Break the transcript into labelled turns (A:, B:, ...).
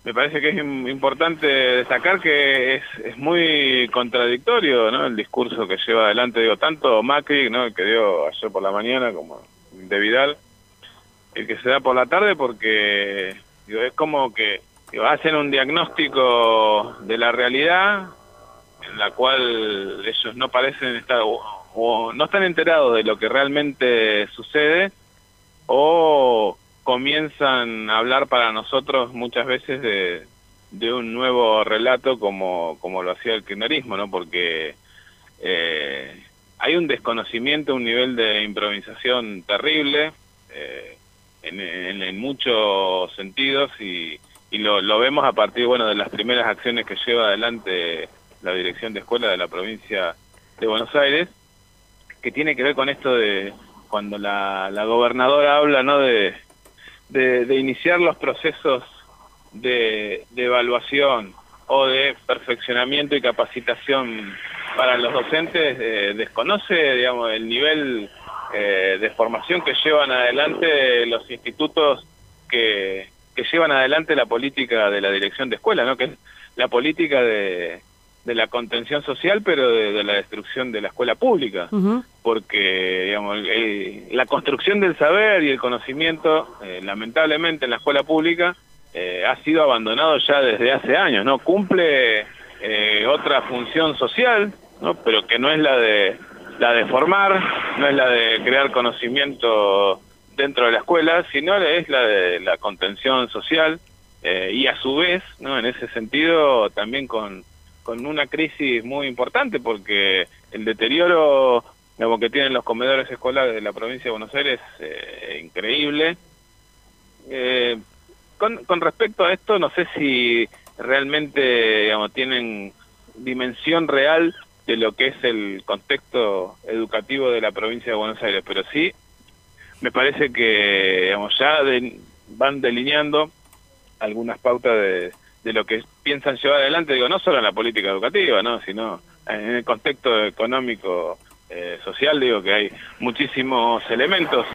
A: Me parece que es importante destacar que es muy contradictorio, ¿no?, el discurso que lleva adelante, digo, tanto Macri, ¿no?, el que dio ayer por la mañana, como de Vidal, el que se da por la tarde, porque digo, es como que digo, hacen un diagnóstico de la realidad en la cual ellos no parecen estar o no están enterados de lo que realmente sucede, o comienzan a hablar para nosotros muchas veces de un nuevo relato como lo hacía el kirchnerismo, ¿no? Porque hay un desconocimiento, un nivel de improvisación terrible en muchos sentidos, y lo vemos a partir, bueno, de las primeras acciones que lleva adelante la Dirección de Escuela de la provincia de Buenos Aires, que tiene que ver con esto de cuando la gobernadora habla, ¿no?, de iniciar los procesos de evaluación o de perfeccionamiento y capacitación para los docentes. Desconoce, digamos, el nivel de formación que llevan adelante los institutos que llevan adelante la política de la Dirección de Escuela, ¿no?, que es la política de la contención social, pero de la destrucción de la escuela pública.
B: Ujú.
A: Porque, digamos, la construcción del saber y el conocimiento, lamentablemente en la escuela pública, ha sido abandonado ya desde hace años, ¿no? Cumple otra función social, ¿no?, pero que no es la de formar, no es la de crear conocimiento dentro de la escuela, sino es la de la contención social, y a su vez, ¿no?, en ese sentido también con una crisis muy importante, porque el deterioro, digamos, que tienen los comedores escolares de la provincia de Buenos Aires es increíble. Con respecto a esto, no sé si realmente, digamos, tienen dimensión real de lo que es el contexto educativo de la provincia de Buenos Aires, pero sí me parece que, digamos, ya van delineando algunas pautas de lo que piensan llevar adelante, digo, no solo en la política educativa, ¿no?, sino en el contexto económico, social, digo, que hay muchísimos elementos